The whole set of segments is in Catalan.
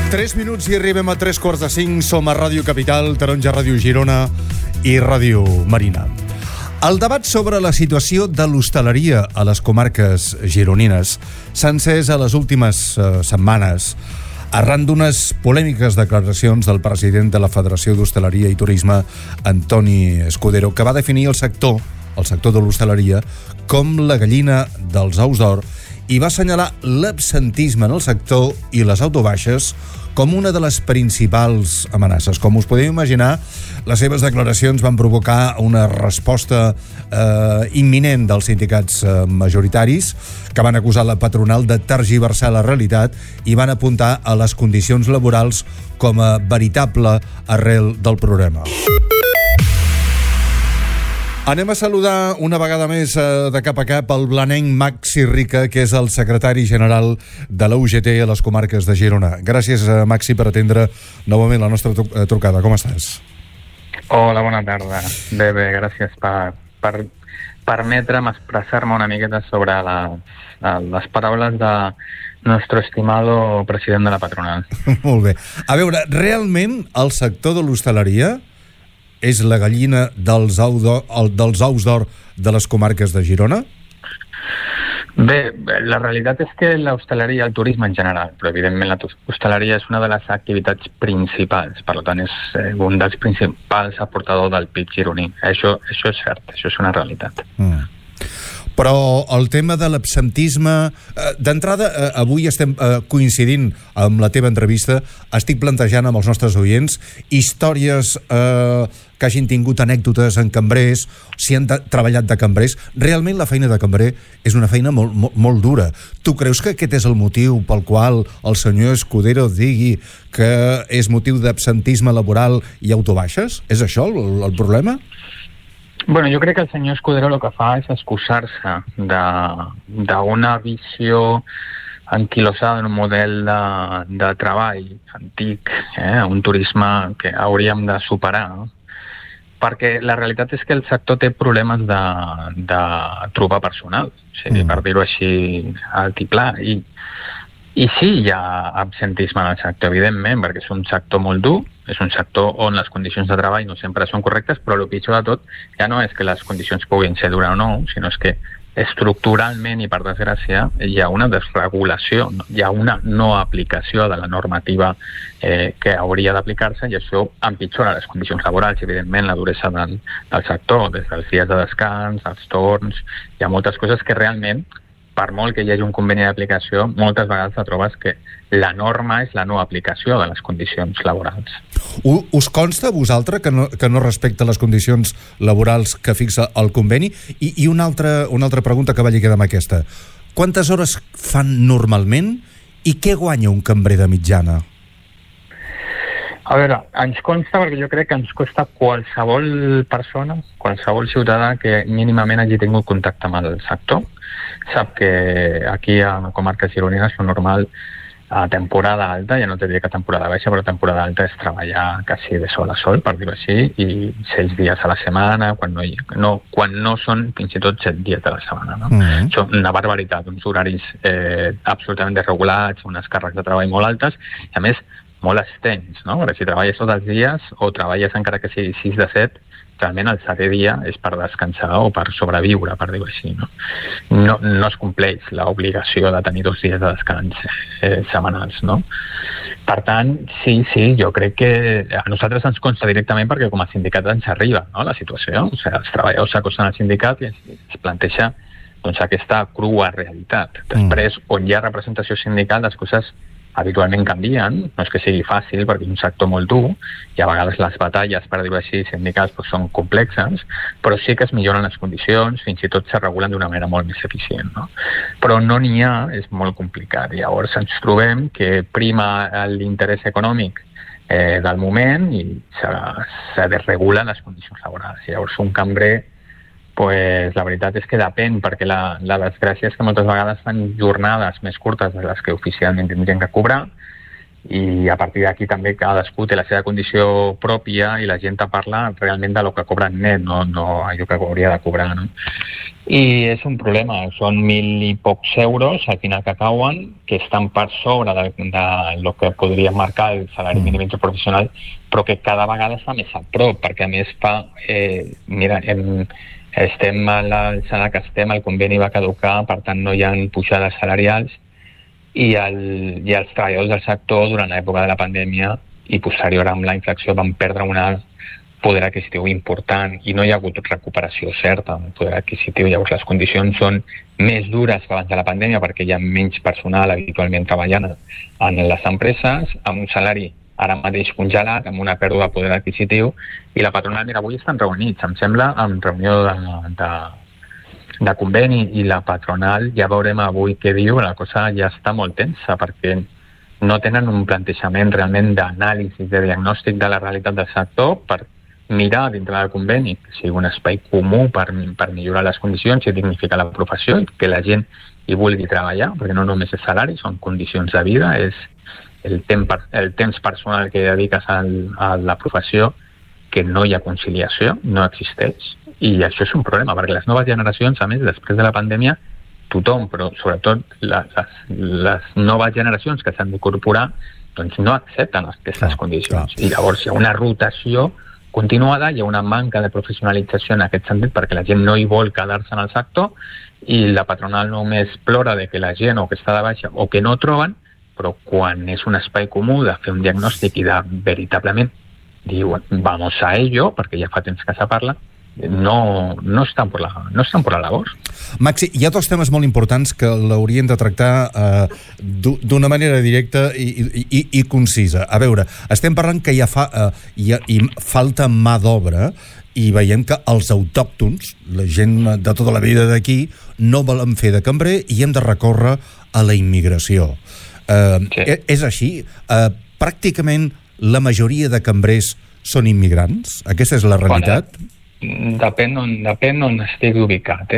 3 minuts i arribem a 3:45. Som a Ràdio Capital, Taronja, Ràdio Girona i Ràdio Marina. El debat sobre la situació de l'hostaleria a les comarques gironines s'ha encès a les últimes setmanes arran d'unes polèmiques declaracions del president de la Federació d'Hostaleria i Turisme, Antoni Escudero, que va definir el sector de l'hostaleria, com la gallina dels ous d'or i va assenyalar l'absentisme en el sector i les autobaixes com una de les principals amenaces. Com us podeu imaginar, les seves declaracions van provocar una resposta imminent dels sindicats majoritaris, que van acusar la patronal de tergiversar la realitat i van apuntar a les condicions laborals com a veritable arrel del problema. Anem a saludar una vegada més de cap a cap el blanenc Maxi Rica, que és el secretari general de la UGT a les comarques de Girona. Gràcies, Maxi, per atendre novament la nostra trucada. Com estàs? Hola, bona tarda. Bé, gràcies per permetre'm expressar-me una miqueta sobre les paraules de nostre estimado president de la patronal. Molt bé. A veure, realment el sector de l'hostaleria és la gallina dels ous d'or de les comarques de Girona? Bé, la realitat és que l'hostaleria, el turisme en general, però evidentment la hostaleria és una de les activitats principals, per tant és un dels principals aportadors del PIB gironí. Això és cert, això és una realitat. Però el tema de l'absentisme... D'entrada, avui estem coincidint amb la teva entrevista, estic plantejant amb els nostres oients històries que hagin tingut anècdotes en cambrers, si han treballat de cambrers. Realment la feina de cambrer és una feina molt dura. Tu creus que aquest és el motiu pel qual el senyor Escudero digui que és motiu d'absentisme laboral i autobaixes? És això el problema? Bueno, jo crec que el senyor Escudero el que fa és excusar-se d'una visió anquilosada en un model de treball antic, un turisme que hauríem de superar, no? Perquè la realitat és que el sector té problemes de trobar personal, per dir-ho així altiplà, i sí, hi ha absentisme en el sector, evidentment, perquè és un sector molt dur, és un sector on les condicions de treball no sempre són correctes, però el pitjor de tot ja no és que les condicions puguin ser dures o no, sinó és que estructuralment i per desgràcia hi ha una desregulació, hi ha una no aplicació de la normativa que hauria d'aplicar-se i això empitjora les condicions laborals, evidentment la duresa del sector, des dels dies de descans, els torns, hi ha moltes coses que realment, per molt que hi hagi un conveni d'aplicació, moltes vegades et trobes que la norma és la no aplicació de les condicions laborals. Us consta a vosaltres que no respecta les condicions laborals que fixa el conveni? I una altra pregunta que va lligada amb aquesta. Quantes hores fan normalment i què guanya un cambrer de mitjana? A veure, ens consta perquè jo crec que ens costa qualsevol persona, qualsevol ciutadà que mínimament hagi tingut contacte amb el sector. Sap que aquí a comarques gironines lo normal a temporada alta, ja no te diré que temporada baixa, però temporada alta és treballar quasi de sol a sol, per dir-ho així, i 6 dies a la setmana, quan no són fins i tot 7 dies de la setmana. No? Això és una barbaritat, uns horaris absolutament desregulats, unes càrregues de treball molt altes, i a més molt extens, no? Perquè si treballes tots els dies o treballes encara que sigui 6 de 7, realment el setè dia és per descansar o per sobreviure, per dir-ho així. No es compleix l'obligació de tenir 2 dies de descans setmanals, no? Per tant, sí, jo crec que a nosaltres ens consta directament perquè com a sindicat ens arriba, no, la situació. O sigui, els treballadors s'acosten al sindicat i es planteja aquesta crua realitat. Després, on hi ha representació sindical, les coses habitualment canvien, no és que sigui fàcil perquè és un sector molt dur i a vegades les batalles, per dir-ho així, sindicals són complexes, però sí que es milloren les condicions, fins i tot se regulen d'una manera molt més eficient, no? Però no n'hi ha, és molt complicat. Llavors ens trobem que prima l'interès econòmic del moment i se desregulen les condicions laborals. Llavors un cambrer, la veritat és que depèn, perquè la desgràcia és que moltes vegades fan jornades més curtes de les que oficialment tindrien que cobrar i a partir d'aquí també cadascú té la seva condició pròpia i la gent te parla realment de lo que cobren net, no allò que hauria de cobrar, no? I és un problema, són 1.000 i pocs euros al final que cauen, que estan per sobre de lo que podria marcar el salari mínim interprofessional, però que cada vegada està més a prop, perquè a més estem a l'alçada que estem, el conveni va caducar, per tant no hi ha pujades salarials, i els treballadors del sector durant l'època de la pandèmia i posterior amb la inflació van perdre un poder adquisitiu important i no hi ha hagut recuperació certa del poder adquisitiu. Llavors les condicions són més dures que abans de la pandèmia perquè hi ha menys personal habitualment treballant en les empreses, amb un salari ara mateix congelat, amb una pèrdua de poder adquisitiu, i la patronal, mira, avui estan reunits, em sembla, en reunió de conveni, i la patronal, ja veurem avui què diu, la cosa ja està molt tensa, perquè no tenen un plantejament realment d'anàlisi, de diagnòstic de la realitat del sector per mirar dintre del conveni que sigui un espai comú per millorar les condicions i dignificar la professió i que la gent hi vulgui treballar, perquè no només és salari, són condicions de vida, és el temps personal que dediques a la professió, que no hi ha conciliació, no existeix, i això és un problema, perquè les noves generacions, a més, després de la pandèmia, tothom, però sobretot les noves generacions que s'han d'incorporar, doncs no accepten aquestes condicions. I llavors hi ha una rotació continuada, hi ha una manca de professionalització en aquest sentit, perquè la gent no hi vol quedar-se en el sector, i la patronal només plora de que la gent o que està de baixa o que no troben, però quan és un espai comú de fer un diagnòstic i de veritablement diuen, vamos a ello, perquè ja fa temps que se parla, no estan por la labor. Maxi, hi ha dos temes molt importants que l'haurien de tractar d'una manera directa i concisa. A veure, estem parlant que hi falta mà d'obra i veiem que els autòctons, la gent de tota la vida d'aquí, no volen fer de cambrer i hem de recórrer a la immigració. És així? Pràcticament la majoria de cambrers són immigrants? Aquesta és la realitat? Depèn on estigui ubicat,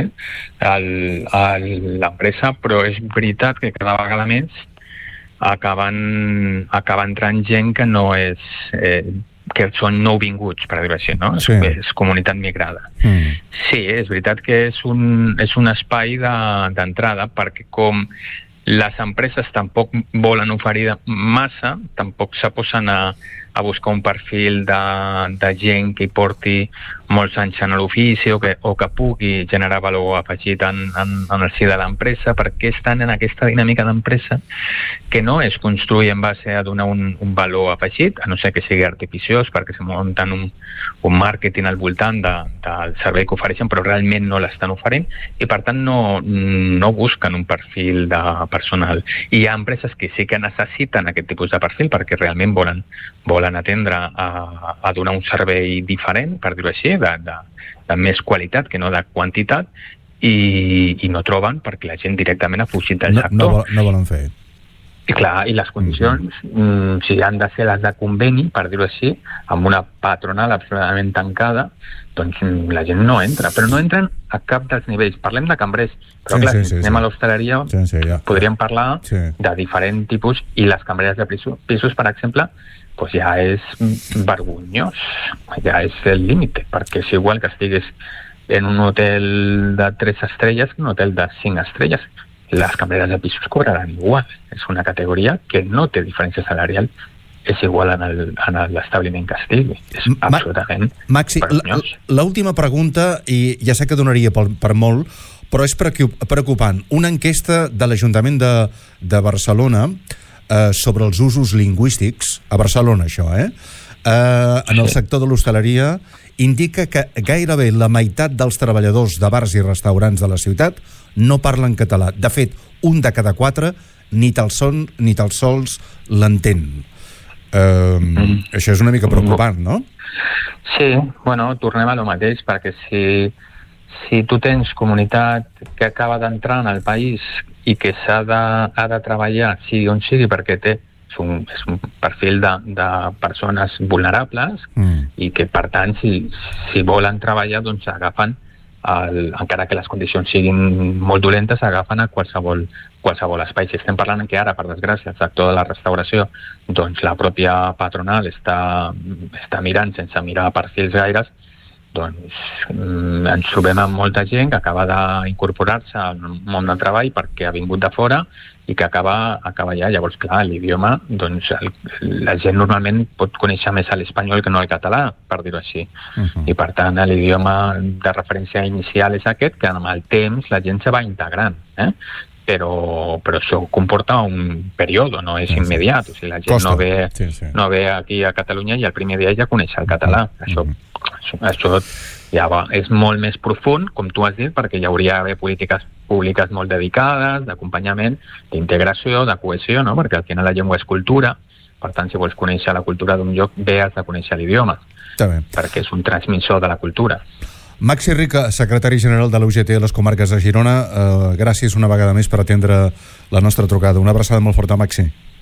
l'empresa, però és veritat que cada vegada més acaba entrant gent que no és... que són nouvinguts, per dir-ho així, no? Sí. És comunitat migrada. Sí, és veritat que és un espai d'entrada, perquè com les empreses tampoc volen oferir massa, tampoc se posen a buscar un perfil de gent que hi porti molts anys en l'ofici o que pugui generar valor afegit en el si de l'empresa, perquè estan en aquesta dinàmica d'empresa que no es construir en base a donar un valor afegit, a no ser que sigui artificiós, perquè se munten un màrqueting al voltant del servei que ofereixen, però realment no l'estan oferint, i per tant no busquen un perfil de personal. I hi ha empreses que sí que necessiten aquest tipus de perfil perquè realment volen atendre a donar un servei diferent, per dir-ho així, de més qualitat que no de quantitat, i no troben perquè la gent directament ha fugit del sector. No volen fer. I clar, i les condicions, si han de ser les de conveni, per dir-ho així, amb una patronal absolutament tancada, doncs la gent no entra. Però no entren a cap dels nivells. Parlem de cambrers, però clar, si anem a l'hostaleria, podríem parlar de diferents tipus, i les cambreres de pisos, per exemple, doncs ja és vergonyós, ja és el límit, perquè és igual que estiguis en un hotel de 3 estrelles que un hotel de 5 estrelles. Les cambreres de pisos cobraran igual. És una categoria que no té diferència salarial, és igual en l'establiment que estigui. És absolutament Maxi, l'última pregunta, i ja sé que donaria per molt, però és preocupant. Una enquesta de l'Ajuntament de Barcelona sobre els usos lingüístics, a Barcelona això, en el sector de l'hostaleria, indica que gairebé la meitat dels treballadors de bars i restaurants de la ciutat no parlen català. De fet, 1 de cada 4 ni tan sols l'entén. Això és una mica preocupant, no? Sí, bueno, tornem a lo mateix, perquè si tu tens comunitat que acaba d'entrar en el país i que ha de treballar, sigui on sigui, perquè és un perfil de persones vulnerables i que, per tant, si volen treballar, doncs agafen encara que les condicions siguin molt dolentes, agafen a qualsevol espai. Si estem parlant que ara, per desgràcia, el sector de la restauració, doncs la pròpia patronal està mirant sense mirar perfils gaires, doncs ens trobem amb molta gent que acaba d'incorporar-se al món del treball perquè ha vingut de fora i que acaba allà. Llavors, clar, l'idioma, doncs la gent normalment pot conèixer més l'espanyol que no el català, per dir-ho així. I per tant, l'idioma de referència inicial és aquest, que amb el temps la gent se va integrant, però això comporta un període, no és immediat. O sigui, la gent no ve aquí a Catalunya i el primer dia ja coneix el català. Això ja és molt més profund, com tu has dit, perquè hi hauria d'haver polítiques públiques molt dedicades, d'acompanyament, d'integració, de cohesió, no? Perquè al final la llengua és cultura. Per tant, si vols conèixer la cultura d'un lloc, bé has de conèixer l'idioma, perquè és un transmissor de la cultura. Maxi Rica, secretari general de la UGT a les comarques de Girona, gràcies una vegada més per atendre la nostra trucada. Una abraçada molt forta, Maxi.